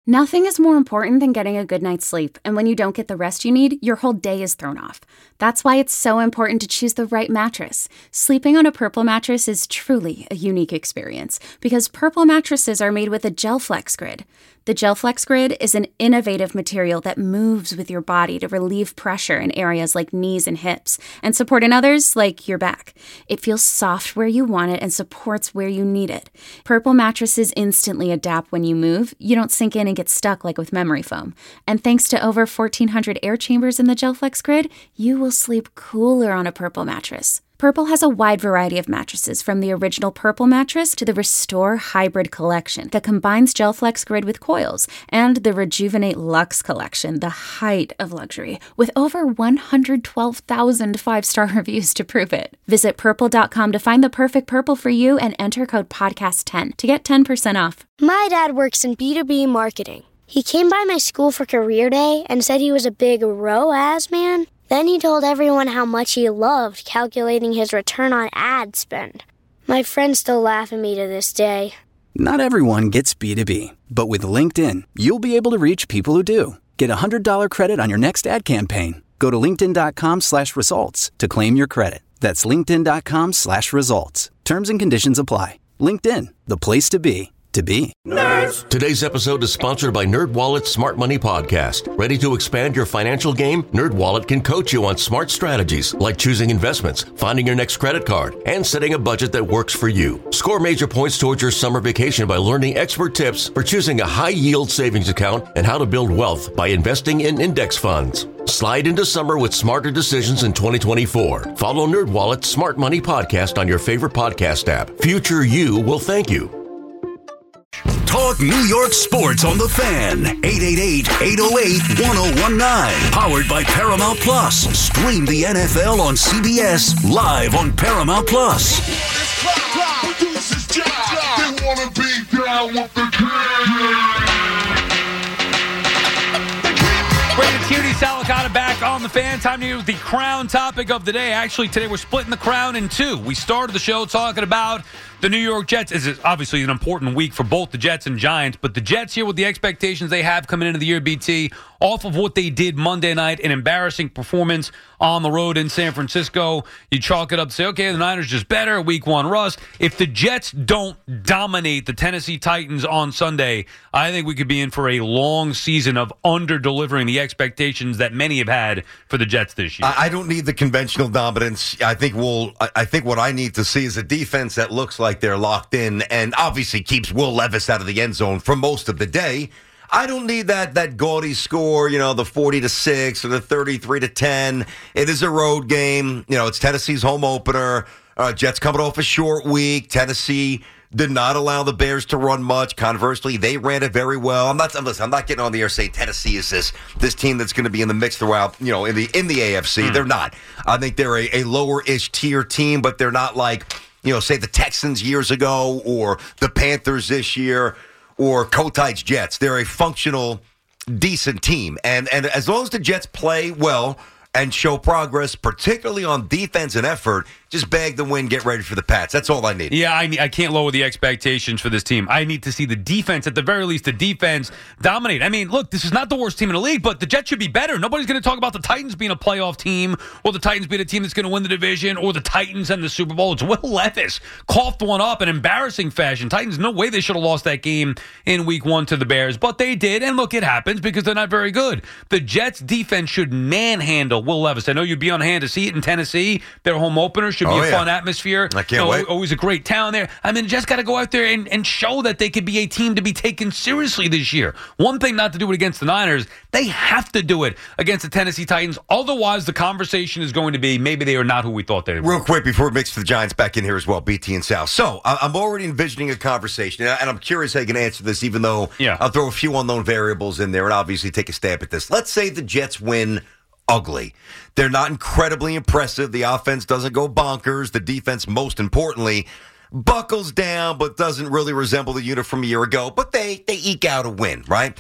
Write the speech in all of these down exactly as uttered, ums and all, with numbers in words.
Nothing is more important than getting a good night's sleep, and when you don't get the rest you need, your whole day is thrown off. That's why it's so important to choose the right mattress. Sleeping on a Purple mattress is truly a unique experience, because Purple mattresses are made with a GelFlex Grid. The GelFlex Grid is an innovative material that moves with your body to relieve pressure in areas like knees and hips, and support in others like your back. It feels soft where you want it and supports where you need it. Purple mattresses instantly adapt when you move. You don't sink in and get stuck like with memory foam. And thanks to over fourteen hundred air chambers in the GelFlex Grid, you will sleep cooler on a Purple mattress. Purple has a wide variety of mattresses, from the original Purple mattress to the Restore Hybrid collection that combines GelFlex Grid with coils, and the Rejuvenate Luxe collection, the height of luxury, with over one hundred twelve thousand five-star reviews to prove it. Visit purple dot com to find the perfect Purple for you and enter code podcast ten to get ten percent off. My dad works in B two B marketing. He came by my school for career day and said he was a big R O A S man. Then he told everyone how much he loved calculating his return on ad spend. My friends still laugh at me to this day. Not everyone gets B two B, but with LinkedIn, you'll be able to reach people who do. Get a one hundred dollars credit on your next ad campaign. Go to linkedin dot com slash results to claim your credit. That's linkedin dot com slash results. Terms and conditions apply. LinkedIn, the place to be. To be. Nerds! Today's episode is sponsored by NerdWallet's Smart Money Podcast. Ready to expand your financial game? NerdWallet can coach you on smart strategies like choosing investments, finding your next credit card, and setting a budget that works for you. Score major points towards your summer vacation by learning expert tips for choosing a high-yield savings account and how to build wealth by investing in index funds. Slide into summer with smarter decisions in twenty twenty-four. Follow NerdWallet's Smart Money Podcast on your favorite podcast app. Future you will thank you. Talk New York sports on the Fan. eight eight eight, eight oh eight, one oh one nine. Powered by Paramount Plus. Stream the N F L on C B S live on Paramount Plus. Brandon Tierney, Sal Licata back on the Fan. Time to get with the crown topic of the day. Actually, today we're splitting the crown in two. We started the show talking about the New York Jets. This is obviously an important week for both the Jets and Giants, but the Jets here with the expectations they have coming into the year, B T, off of what they did Monday night, an embarrassing performance on the road in San Francisco. You chalk it up to say, okay, the Niners just better, week one rust. If the Jets don't dominate the Tennessee Titans on Sunday, I think we could be in for a long season of under-delivering the expectations that many have had for the Jets this year. I don't need the conventional dominance. I think we'll. I think what I need to see is a defense that looks like they're locked in and obviously keeps Will Levis out of the end zone for most of the day. I don't need that that gaudy score, you know, the forty to six or the thirty-three to ten. It is a road game. You know, it's Tennessee's home opener. Uh, Jets coming off a short week. Tennessee did not allow the Bears to run much. Conversely, they ran it very well. I'm not. Listen, I'm not getting on the air saying Tennessee is this this team that's going to be in the mix throughout. You know, in the in the A F C, mm. They're not. I think they're a, a lower-ish tier team, but they're not like, you know, say the Texans years ago or the Panthers this year or Kotite's Jets. They're a functional, decent team. And and as long as the Jets play well and show progress, particularly on defense and effort, just bag the win, get ready for the Pats. That's all I need. Yeah, I, I can't lower the expectations for this team. I need to see the defense, at the very least, the defense dominate. I mean, look, this is not the worst team in the league, but the Jets should be better. Nobody's going to talk about the Titans being a playoff team or the Titans being a team that's going to win the division or the Titans and the Super Bowl. It's Will Levis coughed one up in embarrassing fashion. Titans, no way they should have lost that game in week one to the Bears, but they did. And look, it happens because they're not very good. The Jets defense should manhandle Will Levis. I know you'd be on hand to see it in Tennessee. Their home opener should be oh, a yeah. fun atmosphere. I can't you know, wait. Always a great town there. I mean, just got to go out there and, and show that they could be a team to be taken seriously this year. One thing not to do it against the Niners, they have to do it against the Tennessee Titans. Otherwise, the conversation is going to be maybe they are not who we thought they were. Real quick before we mix the Giants back in here as well, B T and Sal. So I'm already envisioning a conversation, and I'm curious how you can answer this, even though yeah. I'll throw a few unknown variables in there and obviously take a stab at this. Let's say the Jets win ugly. They're not incredibly impressive. The offense doesn't go bonkers. The defense, most importantly, buckles down but doesn't really resemble the unit from a year ago. But they they eke out a win, right?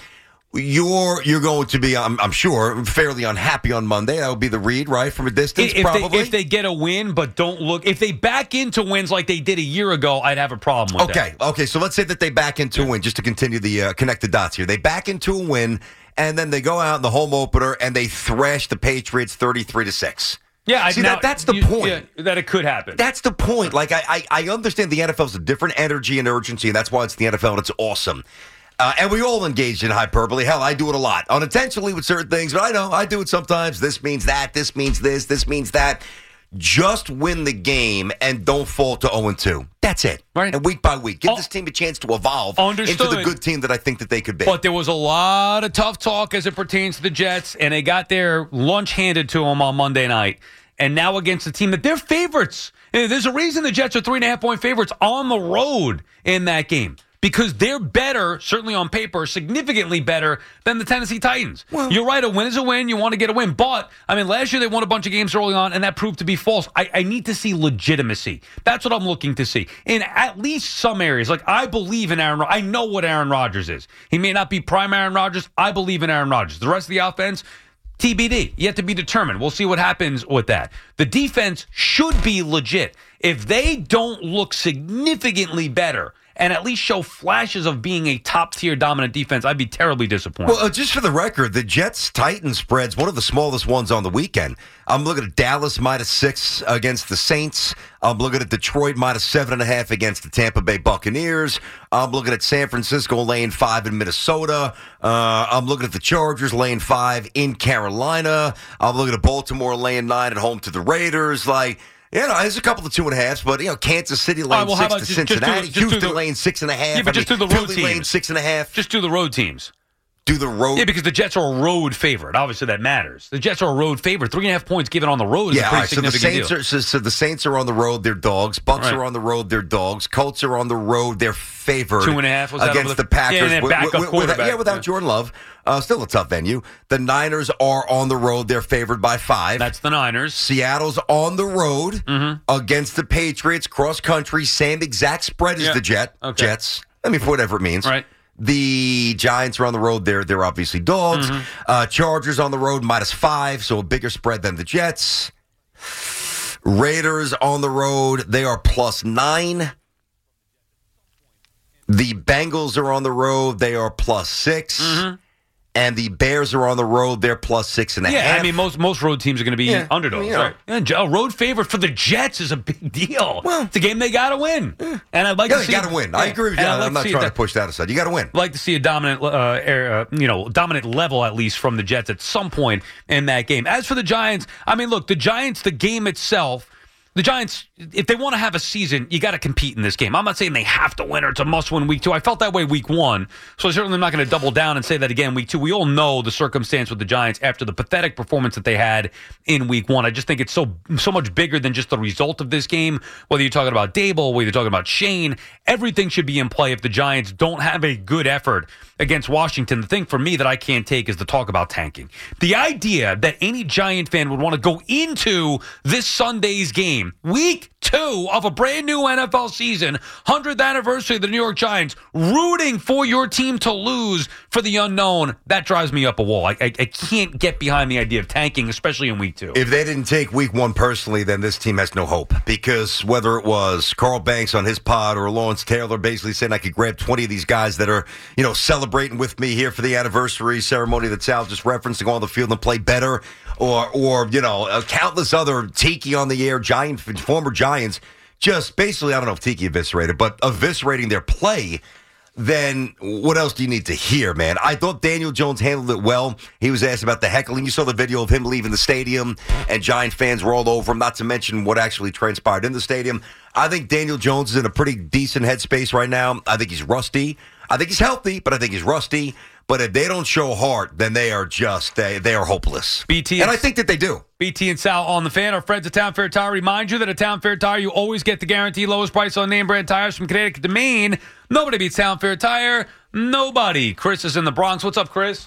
You're you're going to be, I'm, I'm sure, fairly unhappy on Monday. That would be the read, right, from a distance, if probably. They, if they get a win, but don't look, if they back into wins like they did a year ago, I'd have a problem with okay, that. Okay, okay. So let's say that they back into a win, just to continue the uh, connect the dots here. They back into a win, and then they go out in the home opener and they thrash the Patriots thirty-three to six. Yeah, See, now, that, that's the you, point. Yeah, that it could happen. That's the point. Like, I, I, I understand the N F L's a different energy and urgency, and that's why it's the N F L, and it's awesome. Uh, and we all engage in hyperbole. Hell, I do it a lot. Unintentionally with certain things, but I know I do it sometimes. This means that. This means this. This means that. Just win the game and don't fall to oh and two. That's it. Right. And week by week. Give Oh, this team a chance to evolve understood. into the good team that I think that they could be. But there was a lot of tough talk as it pertains to the Jets, and they got their lunch handed to them on Monday night. And now against a team that they're favorites. And there's a reason the Jets are three and a half point favorites on the road in that game. Because they're better, certainly on paper, significantly better than the Tennessee Titans. Well, you're right, a win is a win. You want to get a win. But, I mean, last year they won a bunch of games early on, and that proved to be false. I, I need to see legitimacy. That's what I'm looking to see. In at least some areas. Like, I believe in Aaron Rodgers. I know what Aaron Rodgers is. He may not be prime Aaron Rodgers. I believe in Aaron Rodgers. The rest of the offense, T B D, yet to be determined. We'll see what happens with that. The defense should be legit. If they don't look significantly better and at least show flashes of being a top-tier dominant defense, I'd be terribly disappointed. Well, uh, just for the record, the Jets-Titans spread's one of the smallest ones on the weekend. I'm looking at Dallas minus six against the Saints. I'm looking at Detroit minus seven and a half against the Tampa Bay Buccaneers. I'm looking at San Francisco laying five in Minnesota. Uh, I'm looking at the Chargers laying five in Carolina. I'm looking at Baltimore laying nine at home to the Raiders. Like, you know, there's a couple of two and a halves, but, you know, Kansas City laying right, well, six to just, Cincinnati. just do, just Houston the, laying six and a half. Yeah, but I just mean, do the road Philly teams. laying six and a half. Just do the road teams. Do the road. Yeah, because the Jets are a road favorite. Obviously, that matters. The Jets are a road favorite. Three and a half points given on the road is yeah, a pretty all right, so the significant Saints deal. Are, so, so the Saints are on the road. They're dogs. Bucks Right. are on the road. They're dogs. Colts are on the road. They're favored. Two and a half was that against over the, the Packers. Yeah, and then with, backup with, with, quarterback. yeah, without yeah. Jordan Love. Uh, still a tough venue. The Niners are on the road. They're favored by five. That's the Niners. Seattle's on the road mm-hmm. against the Patriots. Cross country. Same exact spread as yeah. the Jet Okay. Jets. I mean, for whatever it means. Right. The Giants are on the road. They're they're obviously dogs. Mm-hmm. Uh, Chargers on the road, minus five, so a bigger spread than the Jets. Raiders on the road. They are plus nine. The Bengals are on the road. They are plus six. Mm-hmm. And the Bears are on the road. They're plus six and a yeah, half. I mean, most most road teams are going to be Yeah, underdogs. I mean, you know. Right? And a road favorite for the Jets is a big deal. Well, it's a game they got to win. Yeah. And I'd like yeah, to see you got to win. I yeah. agree with you. And I'd I'm like not to trying see to push that aside. You got to win. I'd like to see a dominant, uh, air, uh, you know, dominant level at least from the Jets at some point in that game. As for the Giants, I mean, look, the Giants, the game itself. The Giants, if they want to have a season, you got to compete in this game. I'm not saying they have to win or it's a must-win week two. I felt that way week one, so I certainly am not going to double down and say that again week two. We all know the circumstance with the Giants after the pathetic performance that they had in week one. I just think it's so so much bigger than just the result of this game. Whether you're talking about Dable, whether you're talking about Shane, everything should be in play if the Giants don't have a good effort against Washington. The thing for me that I can't take is the talk about tanking. The idea that any Giant fan would want to go into this Sunday's game, week two of a brand new N F L season, hundredth anniversary of the New York Giants, rooting for your team to lose for the unknown, that drives me up a wall. I, I, I can't get behind the idea of tanking, especially in week two. If they didn't take week one personally, then this team has no hope. Because whether it was Carl Banks on his pod or Lawrence Taylor basically saying I could grab twenty of these guys that are, you know, celebrating with me here for the anniversary ceremony that Sal just referenced to go on the field and play better, or, or you know, uh, countless other Tiki on the air, Giant, former Giants, just basically, I don't know if Tiki eviscerated, but eviscerating their play, then what else do you need to hear, man? I thought Daniel Jones handled it well. He was asked about the heckling. You saw the video of him leaving the stadium, and Giant fans were all over him, not to mention what actually transpired in the stadium. I think Daniel Jones is in a pretty decent headspace right now. I think he's rusty. I think he's healthy, but I think he's rusty. But if they don't show heart, then they are just, they, they are hopeless. B T and I think that they do. B T and Sal on the Fan. Our friends at Town Fair Tire remind you that at Town Fair Tire, you always get the guaranteed lowest price on name brand tires from Connecticut to Maine. Nobody beats Town Fair Tire. Nobody. Chris is in the Bronx. What's up, Chris?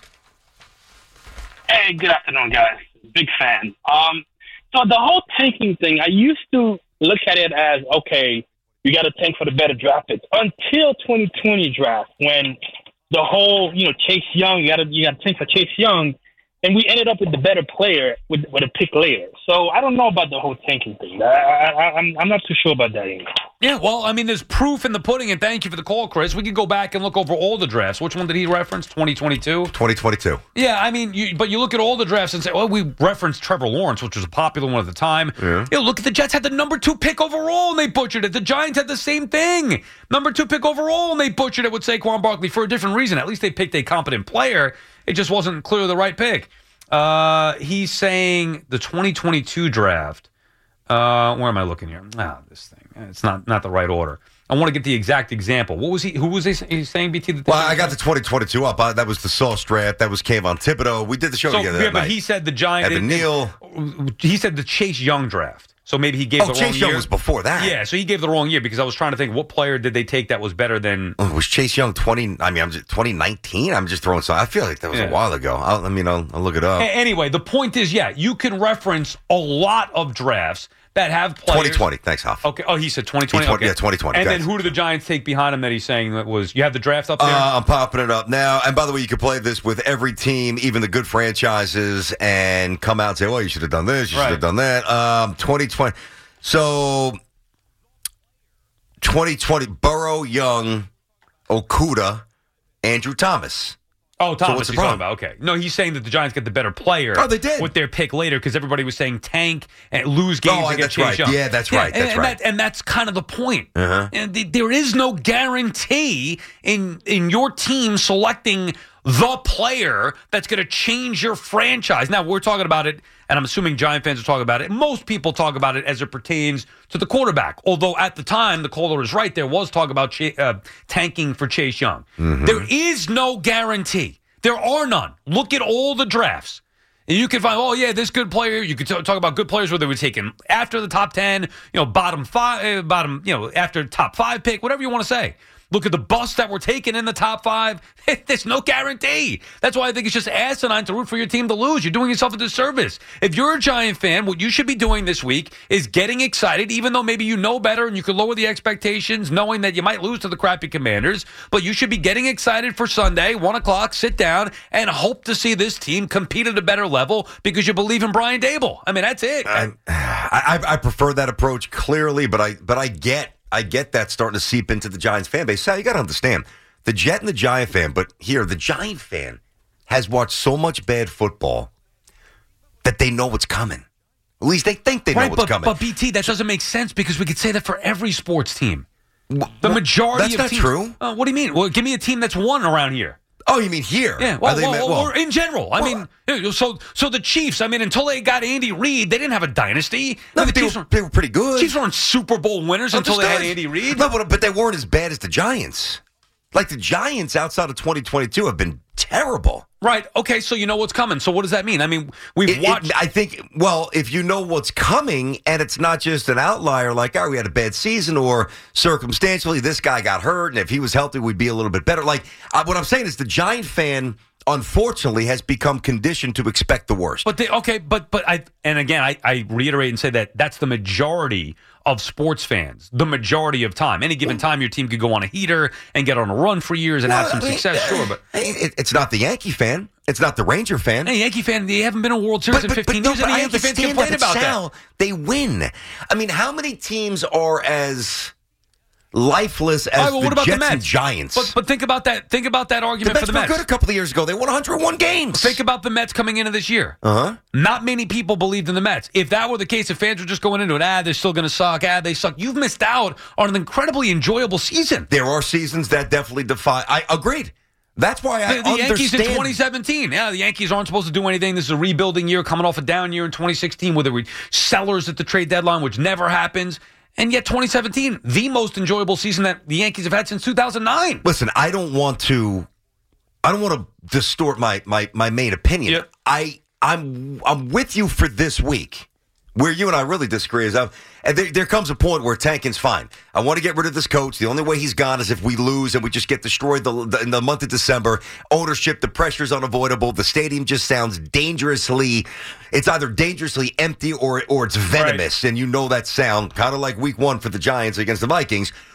Hey, good afternoon, guys. Big fan. Um, so the whole tanking thing, I used to look at it as, okay, you got to tank for the better draft picks until twenty twenty draft when the whole, you know, Chase Young, you got to you got to think for Chase Young, and we ended up with the better player with with a pick later. So I don't know about the whole tanking thing. I, I, I'm I'm not too sure about that anymore. Yeah, well, I mean, there's proof in the pudding, and thank you for the call, Chris. We could go back and look over all the drafts. Which one did he reference? twenty twenty-two? twenty twenty-two. Yeah, I mean, you, but you look at all the drafts and say, well, we referenced Trevor Lawrence, which was a popular one at the time. Yeah. You know, look at the Jets had the number two pick overall, and they butchered it. The Giants had the same thing. Number two pick overall, and they butchered it with Saquon Barkley for a different reason. At least they picked a competent player. It just wasn't clearly the right pick. Uh, he's saying the twenty twenty-two draft. Uh, where am I looking here? Ah, this thing. It's not not the right order. I want to get the exact example. What was he? Who was he, he saying? B T. That well, I got the twenty twenty-two up. I, that was the Sauce draft. That was Kayvon Thibodeau. We did the show so, together. Yeah, that but night. he said the Giants. Evan Neal. He said the Chase Young draft. So maybe he gave oh, the Chase wrong Young year. was before that. Yeah, so he gave the wrong year because I was trying to think what player did they take that was better than. Oh, was Chase Young twenty? I mean, I'm just twenty nineteen. I'm just throwing some. I feel like that was Yeah. a while ago. I'll, I mean, I'll, I'll look it up. A- Anyway, the point is, yeah, you can reference a lot of drafts that have players. twenty twenty. Thanks, Hoff. Okay. Oh, he said twenty twenty. He twenty Okay. yeah, twenty twenty, And guys. then who do the Giants take behind him that he's saying that was? You have the draft up there. Uh, I'm popping it up now. And by the way, you can play this with every team, even the good franchises, and come out and say, well, you should have done this, you Right. should have done that. Um, twenty twenty. So, twenty twenty, Burrow, Young, Okuda, Andrew Thomas. Oh, Thomas, what's the he's talking problem? about. Okay. No, he's saying that the Giants get the better player. Oh, they did. With their pick later because everybody was saying tank and lose games Oh, and get that's Chase right. Young. Yeah, that's right. and, That's and right. That, and that's kind of the point. Uh-huh. And the, there is no guarantee in in your team selecting the player that's going to change your franchise. Now, we're talking about it, and I'm assuming Giant fans are talking about it. Most people talk about it as it pertains to the quarterback. Although at the time, the caller is right. There was talk about Ch- uh, tanking for Chase Young. Mm-hmm. There is no guarantee. There are none. Look at all the drafts. And you can find, oh, yeah, this good player. You could t- talk about good players where they were taken after the top ten, you know, bottom five, uh, bottom, you know, after top five pick, whatever you want to say. Look at the busts that were taken in the top five. There's no guarantee. That's why I think it's just asinine to root for your team to lose. You're doing yourself a disservice. If you're a Giant fan, what you should be doing this week is getting excited, even though maybe you know better and you could lower the expectations, knowing that you might lose to the crappy Commanders. But you should be getting excited for Sunday, one o'clock, sit down, and hope to see this team compete at a better level because you believe in Brian Dable. I mean, that's it. I, I, I prefer that approach clearly, but I but I get I get that starting to seep into the Giants fan base. Sal, you got to understand the Jet and the Giant fan, but here the Giant fan has watched so much bad football that they know what's coming. At least they think they know right, what's but, coming. but B T, that doesn't make sense because we could say that for every sports team. The Well, majority that's of not teams. true. Uh, what do you mean? Well, give me a team that's won around here. Oh, you mean here? Yeah, I well, think well, meant- or in general. I well, mean, yeah, so so the Chiefs. I mean, until they got Andy Reid, they didn't have a dynasty. no, I mean, but they, the were, Chiefs, they were pretty good. Chiefs weren't Super Bowl winners until they had Understood. Andy Reid. No, but, but they weren't as bad as the Giants. Like the Giants outside of twenty twenty-two have been terrible. Right. Okay. So you know what's coming. So what does that mean? I mean, we've It- it- watched. I think, well, if you know what's coming and it's not just an outlier like, oh, we had a bad season or circumstantially this guy got hurt and if he was healthy, we'd be a little bit better. Like, uh, what I'm saying is the Giant fan, unfortunately, has become conditioned to expect the worst. But they, okay, but but I and again I, I reiterate and say that that's the majority of sports fans. The majority of time, any given time, your team could go on a heater and get on a run for years and have some Well, I mean, success. Sure, but it, it's not the Yankee fan. It's not the Ranger fan. hey, Yankee fan, they haven't been in a World Series in fifteen years, no, and but the I Yankee fans understand complain that, about Sal, that. They win. I mean, how many teams are as lifeless as All right, well, the what about Jets the Mets? and Giants? But but think about that. Think about that the argument Mets for the were Mets. good a couple of years ago. They won one hundred one games. Think about the Mets coming into this year. Uh-huh. Not many people believed in the Mets. If that were the case, if fans were just going into it, ah, they're still going to suck, ah, they suck. You've missed out on an incredibly enjoyable season. There are seasons that definitely defy. I agreed. That's why I The, the Yankees in understand. twenty seventeen. Yeah, the Yankees aren't supposed to do anything. This is a rebuilding year coming off a down year in twenty sixteen where there were sellers at the trade deadline, which never happens. And yet twenty seventeen, the most enjoyable season that the Yankees have had since two thousand nine. Listen, I don't want to. I don't want to distort my my my main opinion. Yep. I I'm I'm with you for this week. Where you and I really disagree is, I've, and there, there comes a point where tanking's fine. I want to get rid of this coach. The only way he's gone is if we lose and we just get destroyed the, the, in the month of December. Ownership, the pressure's unavoidable. The stadium just sounds dangerously. It's either dangerously empty or or it's venomous, right. And you know that sound kind of like Week One for the Giants against the Vikings.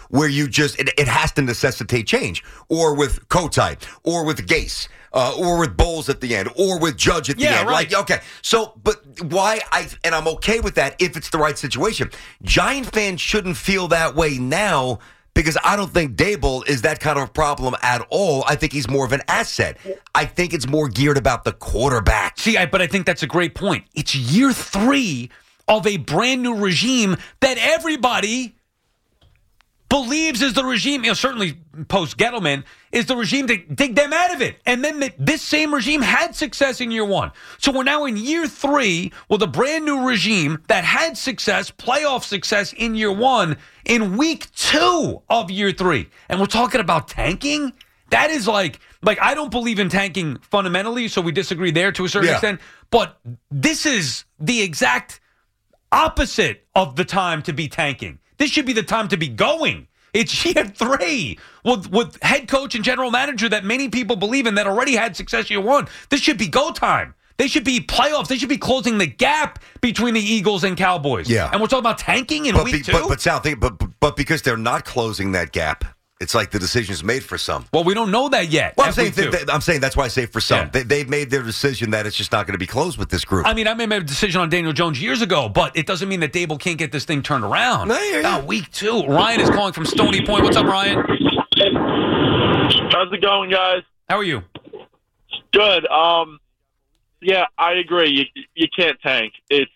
where you just it, it has to necessitate change, or with Kotite, or with Gase, uh, or with Bowles at the end, or with Judge at the Yeah, end. right. Like, okay, so but why I and I'm okay with that if it's the right situation. Giant fans shouldn't feel that way now. Because I don't think Dable is that kind of a problem at all. I think he's more of an asset. I think it's more geared about the quarterback. See, I, but I think that's a great point. It's year three of a brand new regime that everybody believes is the regime, you know, certainly post-Gettleman, is the regime to dig them out of it. And then the, this same regime had success in year one. So we're now in year three with a brand new regime that had success, playoff success in year one, in week two of year three. And we're talking about tanking? That is like, like I don't believe in tanking fundamentally, so we disagree there to a certain Yeah. extent. But this is the exact opposite of the time to be tanking. This should be the time to be going. It's year three with, with head coach and general manager that many people believe in that already had success year one. This should be go time. They should be playoffs. They should be closing the gap between the Eagles and Cowboys. Yeah. And we're talking about tanking in But, week be, two? but, but Sal, think, but, but because they're not closing that gap, it's like the decision's made for some. Well, we don't know that yet. Well, I'm at saying, week two. th- th- I'm saying that's why I say for some. Yeah. They, they've made their decision that it's just not going to be closed with this group. I mean, I made a decision on Daniel Jones years ago, but it doesn't mean that Dable can't get this thing turned around. No, yeah, yeah. Oh, week two. Ryan is calling from Stony Point. What's up, Ryan? How's it going, guys? How are you? Good. Um, yeah, I agree. You you can't tank. It's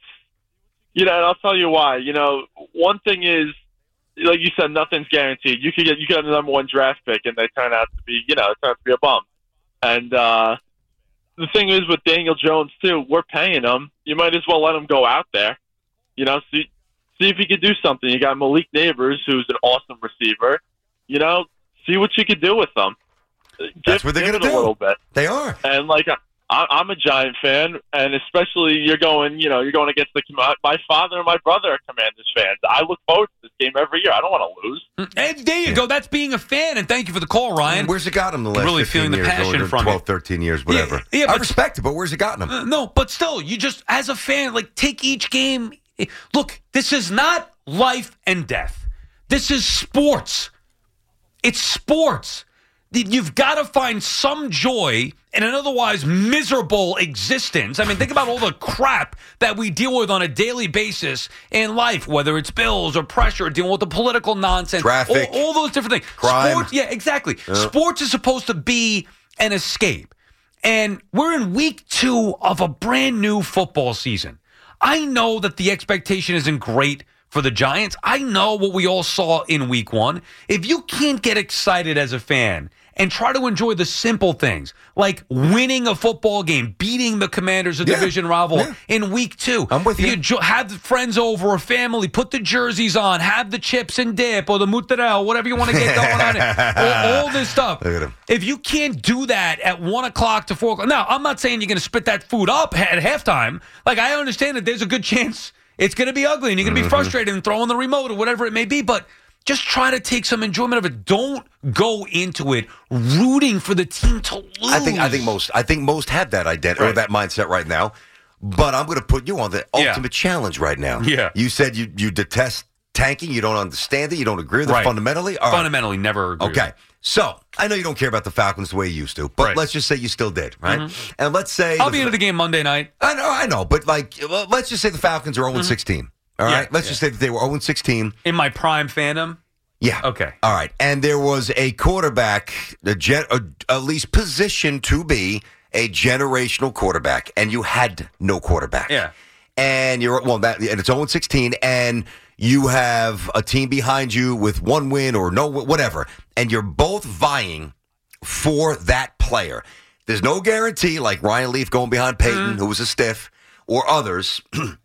you know, and I'll tell you why. You know, one thing is, like you said, nothing's guaranteed. You could get you could have the number one draft pick, and they turn out to be, you know, it turn out to be a bum. And uh, the thing is with Daniel Jones too, we're paying him. You might as well let him go out there. You know, see see if he could do something. You got Malik Neighbors, who's an awesome receiver. You know, see what you could do with them. That's Give, what they're give going it to a do. little bit. They are. And like I, I'm a Giant fan, and especially you're going, you know, you're going against the my father and my brother are Commanders fans. I look forward to this game every year. I don't want to lose. And there you go. That's being a fan, and thank you for the call, Ryan. Where's it gotten them the last Really fifteen feeling the years, passion or from twelve, it. thirteen years, whatever. Yeah, yeah, I but- respect it, but where's it gotten them? Uh, no, but still, you just, as a fan, like, take each game. Look, this is not life and death. This is sports. It's sports. You've got to find some joy in an otherwise miserable existence. I mean, think about all the crap that we deal with on a daily basis in life, whether it's bills or pressure, dealing with the political nonsense, Traffic. all, all those different things. Crime. Sports, yeah, exactly. Sports is supposed to be an escape. And we're in week two of a brand new football season. I know that the expectation isn't great for the Giants. I know what we all saw in week one. If you can't get excited as a fan and try to enjoy the simple things like winning a football game, beating the Commanders, a Yeah, division rival, yeah. in week two. I'm with you. jo- have friends over or family, put the jerseys on, have the chips and dip or the mozzarella, whatever you want to get going on. It. All, all this stuff. Look at him. If you can't do that at one o'clock to four o'clock, now I'm not saying you're going to spit that food up at halftime. Like, I understand that there's a good chance it's going to be ugly and you're going to be Mm-hmm. frustrated and throwing the remote or whatever it may be, but just try to take some enjoyment of it. Don't go into it rooting for the team to lose. I think I think most I think most have that identity or Right. that mindset right now. But I'm going to put you on the Yeah. ultimate challenge right now. Yeah. You said you you detest tanking. You don't understand it. You don't agree with it Right. fundamentally. All right. Fundamentally, never agree. Okay. So I know you don't care about the Falcons the way you used to, but Right. let's just say you still did, right? And let's say I'll be into the game Monday night. I know, I know, but like, well, let's just say the Falcons are oh and sixteen. All Yeah, right, let's yeah. just say that they were oh and sixteen. In my prime fandom. Yeah. Okay. All right, and there was a quarterback, a gen, a, at least positioned to be a generational quarterback, and you had no quarterback. Yeah. And you're well, that and it's oh and sixteen, and you have a team behind you with one win or no, whatever, and you're both vying for that player. There's no guarantee, like Ryan Leaf going behind Peyton, who was a stiff, or others,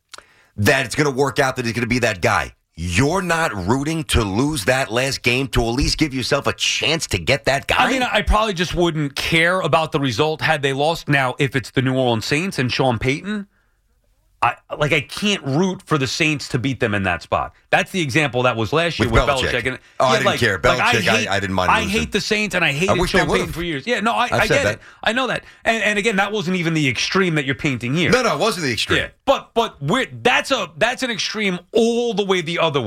that it's going to work out, that he's going to be that guy. You're not rooting to lose that last game to at least give yourself a chance to get that guy? I mean, I probably just wouldn't care about the result had they lost. Now, if it's the New Orleans Saints and Sean Payton, I like I can't root for the Saints to beat them in that spot. That's the example that was last year With with, Belichick. Belichick. And, Oh, I didn't care. like, Belichick, I- hate, I didn't mind I losing. hate the Saints, and I I hated wish they Sean Payton would've. for years. Yeah, no, I, I've I said get that. it. I know that. And, and again, that wasn't even the extreme that you're painting here. no, no, it wasn't the extreme. Yeah, but but we're, that's a that's an extreme all the way the other way.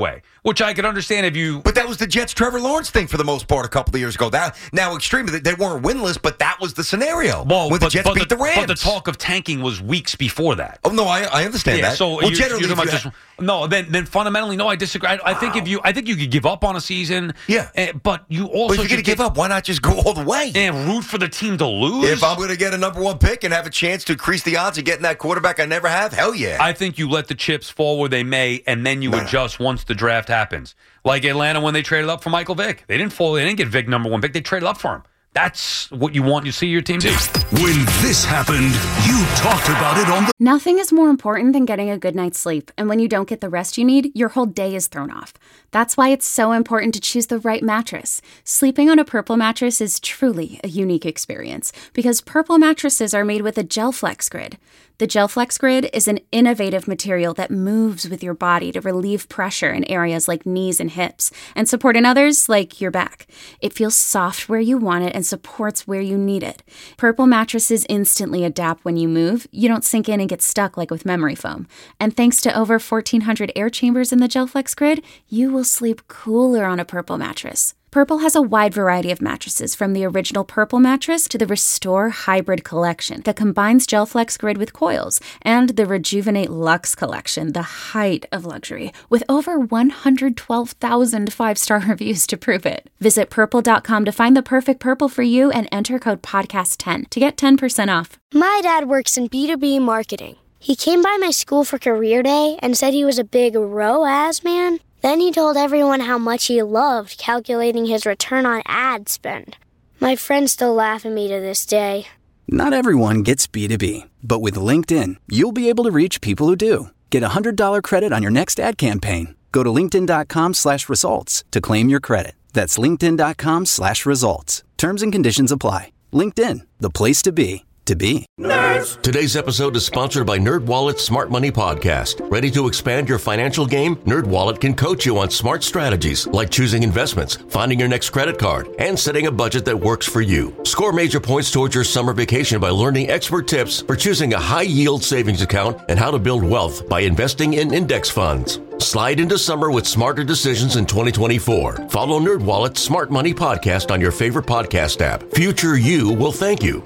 which I could understand if you. But that was the Jets' Trevor Lawrence thing for the most part a couple of years ago. That now extremely they weren't winless, but that was the scenario Well, when but, the Jets but beat the, the Rams. But the talk of tanking was weeks before that. Oh no, I, I understand yeah, that. So well, you, generally, you're if you just, ha- no. Then, then fundamentally, no. I disagree. I, I think if you, I think you could give up on a season. Yeah, uh, but you also but if you're going to give up, why not just go all the way and root for the team to lose? If I'm going to get a number one pick and have a chance to increase the odds of getting that quarterback I never have, hell yeah. I think you let the chips fall where they may, and then you no, adjust no. once the draft happens. Like Atlanta when they traded up for Michael Vick. They didn't fall. They didn't get Vick number one pick. They traded up for him. That's what you want. You see your team do. When this happened, you talked about it on the... Nothing is more important than getting a good night's sleep. And when you don't get the rest you need, your whole day is thrown off. That's why it's so important to choose the right mattress. Sleeping on a Purple mattress is truly a unique experience because Purple mattresses are made with a GelFlex Grid. The GelFlex Grid is an innovative material that moves with your body to relieve pressure in areas like knees and hips and support in others like your back. It feels soft where you want it and supports where you need it. Purple mattresses instantly adapt when you move. You don't sink in and get stuck like with memory foam. And thanks to over fourteen hundred air chambers in the GelFlex Grid, you will sleep cooler on a Purple mattress. Purple has a wide variety of mattresses, from the original Purple mattress to the Restore Hybrid collection that combines GelFlex Grid with coils, and the Rejuvenate Luxe collection, the height of luxury, with over one hundred twelve thousand five-star reviews to prove it. Visit purple dot com to find the perfect Purple for you and enter code podcast ten to get ten percent off. My dad works in B two B marketing. He came by my school for career day and said he was a big R O A S man. Then he told everyone how much he loved calculating his return on ad spend. My friends still laugh at me to this day. Not everyone gets B two B, but with LinkedIn, you'll be able to reach people who do. Get a one hundred dollars credit on your next ad campaign. Go to linkedin dot com slash results to claim your credit. That's linkedin dot com slash results. Terms and conditions apply. LinkedIn, the place to be, to be. Nerds. Today's episode is sponsored by NerdWallet's Smart Money Podcast. Ready to expand your financial game? NerdWallet can coach you on smart strategies like choosing investments, finding your next credit card, and setting a budget that works for you. Score major points towards your summer vacation by learning expert tips for choosing a high-yield savings account and how to build wealth by investing in index funds. Slide into summer with smarter decisions in twenty twenty-four. Follow NerdWallet's Smart Money Podcast on your favorite podcast app. Future you will thank you.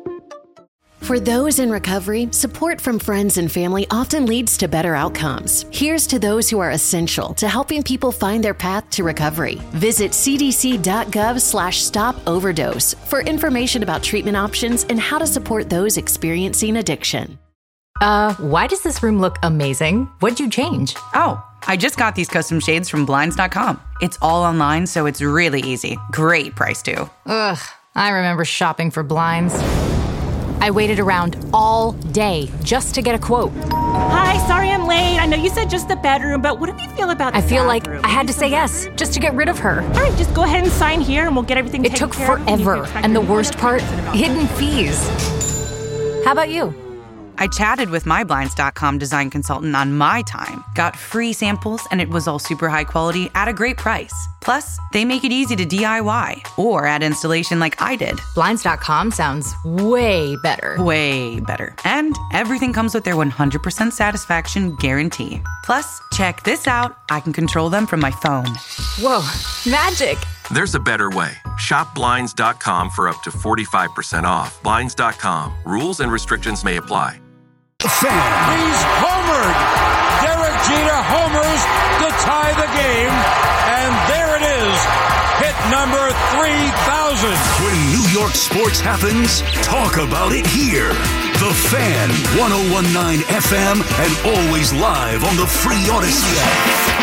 For those in recovery, support from friends and family often leads to better outcomes. Here's to those who are essential to helping people find their path to recovery. Visit cdc.gov slash stop overdose for information about treatment options and how to support those experiencing addiction. Uh, why does this room look amazing? What'd you change? Oh, I just got these custom shades from Blinds dot com. It's all online, so it's really easy. Great price, too. Ugh, I remember shopping for blinds. I waited around all day just to get a quote. Hi, sorry I'm late. I know you said just the bedroom, but what do you feel about the I feel bathroom? like I had to say yes just to get rid of her. All right, just go ahead and sign here and we'll get everything It taken took care of. forever, and the worst part, hidden fees. How about you? I chatted with my Blinds dot com design consultant on my time, got free samples, and it was all super high quality at a great price. Plus, they make it easy to D I Y or add installation like I did. Blinds dot com sounds way better. Way better. And everything comes with their one hundred percent satisfaction guarantee. Plus, check this out. I can control them from my phone. Whoa, magic. There's a better way. Shop Blinds dot com for up to forty-five percent off. Blinds dot com. Rules and restrictions may apply. Fan. He's homered. Derek Jeter homers to tie the game. And there it is. Hit number three thousand. When New York sports happens, talk about it here. The Fan, one oh one point nine F M, and always live on the free Odyssey app.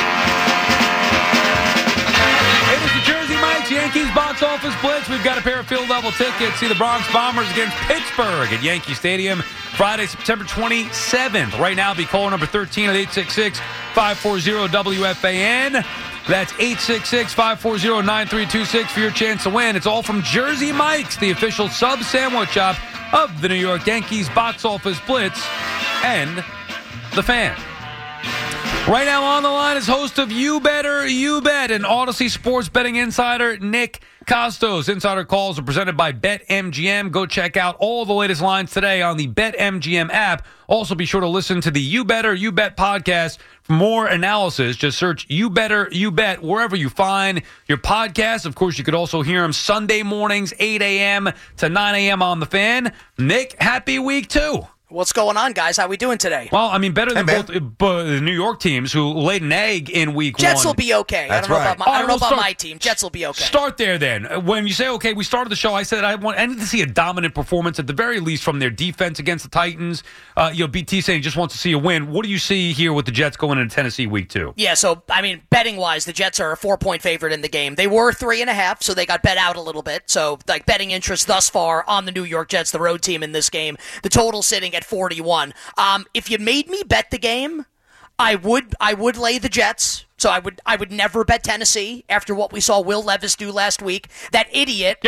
Yankees box office blitz. We've got a pair of field level tickets. See the Bronx Bombers against Pittsburgh at Yankee Stadium Friday, September twenty-seventh. Right now, be caller number thirteen at eight six six, five four zero, W F A N. That's eight six six, five four zero, nine three two six for your chance to win. It's all from Jersey Mike's, the official sub sandwich shop of the New York Yankees box office blitz and the Fan. Right now on the line is host of You Better, You Bet, and Odyssey sports betting insider Nick Costos. Insider calls are presented by BetMGM. Go check out all the latest lines today on the BetMGM app. Also, be sure to listen to the You Better, You Bet podcast for more analysis. Just search You Better, You Bet wherever you find your podcast. Of course, you could also hear them Sunday mornings, eight a.m. to nine a.m. on The Fan. Nick, happy week two. What's going on, guys? How we doing today? Well, I mean, better than Hey, both uh, the New York teams who laid an egg in week Jets one. will be okay. That's I don't know right. about my, I don't All know right, we'll about start- my team. Jets will be okay. Start there then. When you say, okay, we started the show, I said I want I need to see a dominant performance at the very least from their defense against the Titans. Uh, you know, B T saying just wants to see a win. What do you see here with the Jets going into Tennessee week two? Yeah, so, I mean, betting-wise, the Jets are a four-point favorite in the game. They were three and a half, so they got bet out a little bit. So, like, betting interest thus far on the New York Jets, the road team in this game. The total sitting at forty-one. Um, if you made me bet the game, I would I would lay the Jets. So I would I would never bet Tennessee after what we saw Will Levis do last week. That idiot.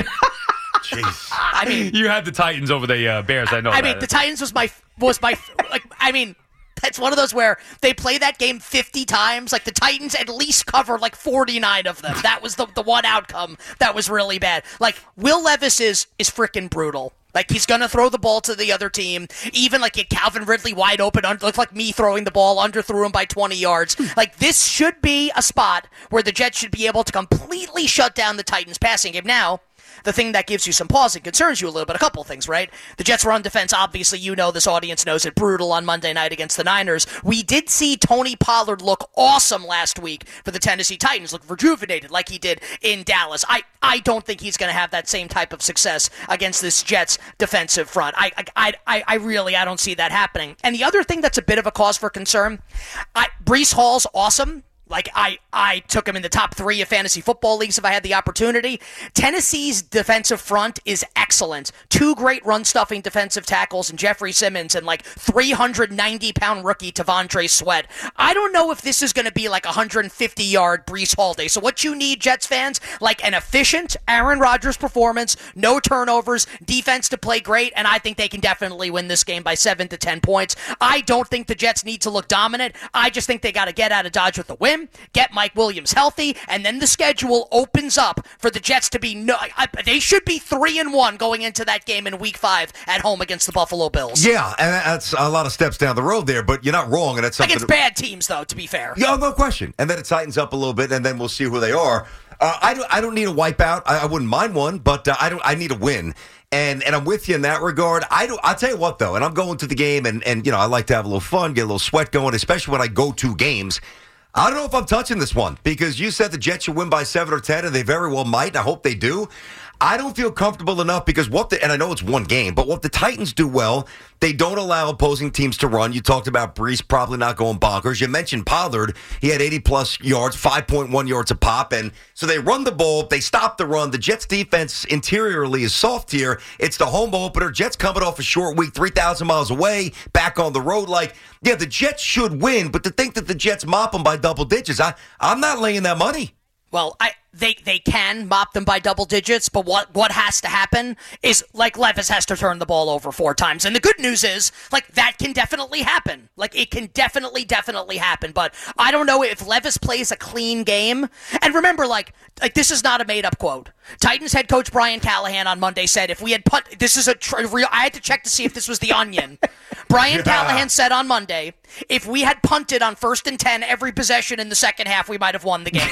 Jeez. I mean, you had the Titans over the uh, Bears. I know. I that. mean, the Titans was my was my like. I mean, that's one of those where they play that game fifty times. Like the Titans at least cover like forty-nine of them. That was the the one outcome that was really bad. Like Will Levis is is freaking brutal. Like, he's going to throw the ball to the other team. Even, like, get Calvin Ridley wide open. Un- looked like me throwing the ball. Underthrew him by twenty yards. Like, this should be a spot where the Jets should be able to completely shut down the Titans' passing game. Now, the thing that gives you some pause and concerns you a little bit, a couple of things, right? The Jets' run defense, obviously, you know, this audience knows it, brutal on Monday night against the Niners. We did see Tony Pollard look awesome last week for the Tennessee Titans, look rejuvenated like he did in Dallas. I, I don't think he's going to have that same type of success against this Jets defensive front. I, I, I, I really, I don't see that happening. And the other thing that's a bit of a cause for concern, I, Breece Hall's awesome. Like, I, I took him in the top three of fantasy football leagues if I had the opportunity. Tennessee's defensive front is excellent. Two great run-stuffing defensive tackles in Jeffrey Simmons and, like, three hundred ninety pound rookie Tavondre Sweat. I don't know if this is going to be, like, a one hundred fifty yard Breece Hall day. So what you need, Jets fans, like an efficient Aaron Rodgers performance, no turnovers, defense to play great, and I think they can definitely win this game by seven to ten points. I don't think the Jets need to look dominant. I just think they got to get out of Dodge with the win. Get Mike Williams healthy, and then the schedule opens up for the Jets to be no. I, they should be three and one going into that game in Week Five at home against the Buffalo Bills. Yeah, and that's a lot of steps down the road there, but you're not wrong, and that's something against bad teams, though. To be fair, yeah, no question. And then it tightens up a little bit, and then we'll see who they are. Uh, I don't. I don't need a wipeout. I, I wouldn't mind one, but uh, I don't. I need a win. And and I'm with you in that regard. I do. I'll tell you what, though, and I'm going to the game, and and you know I like to have a little fun, get a little sweat going, especially when I go to games. I don't know if I'm touching this one because you said the Jets should win by seven or ten, and they very well might. I hope they do. I don't feel comfortable enough because what the, and I know it's one game, but what the Titans do well, they don't allow opposing teams to run. You talked about Breece probably not going bonkers. You mentioned Pollard. He had eighty plus yards, five point one yards a pop. And so they run the ball. They stop the run. The Jets defense interiorly is soft here. It's the home opener. Jets coming off a short week, three thousand miles away, back on the road. Like, yeah, the Jets should win, but to think that the Jets mop them by double digits, I, I'm not laying that money. Well, I they they can mop them by double digits, but what, what has to happen is, like, Levis has to turn the ball over four times. And the good news is, like, that can definitely happen. Like, it can definitely, definitely happen. But I don't know if Levis plays a clean game. And remember, like, like this is not a made-up quote. Titans head coach Brian Callahan on Monday said, if we had punt, this is a tr- real, I had to check to see if this was the Onion. Brian yeah. Callahan said on Monday, if we had punted on first and ten every possession in the second half, we might have won the game.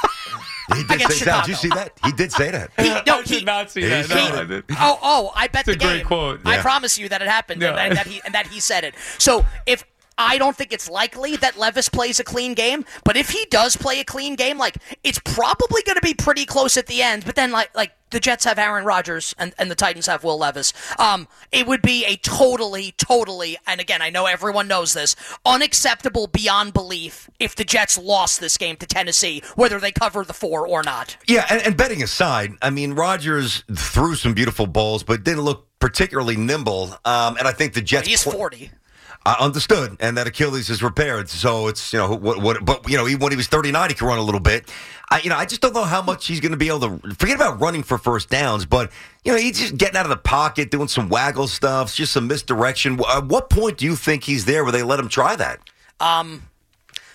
He did say that. Did you see that? He did say that. He, no, I did he, not see he, that. No, he, I did. Oh, oh, I bet it's the a game. Great quote. I Yeah. promise you that it happened Yeah. and, and that he and that he said it. So if I don't think it's likely that Levis plays a clean game, but if he does play a clean game, like, it's probably going to be pretty close at the end. But then, like, like the Jets have Aaron Rodgers and, and the Titans have Will Levis. Um, it would be a totally, totally, and again, I know everyone knows this, unacceptable beyond belief if the Jets lost this game to Tennessee, whether they cover the four or not. Yeah, and, and betting aside, I mean, Rodgers threw some beautiful balls, but didn't look particularly nimble. Um, and I think the Jets. He's forty. I understood, and that Achilles is repaired. So it's, you know, what, what, but, you know, even when he was thirty-nine, he could run a little bit. I, you know, I just don't know how much he's going to be able to, forget about running for first downs, but, you know, he's just getting out of the pocket, doing some waggle stuff, just some misdirection. At what point do you think he's there where they let him try that? Um,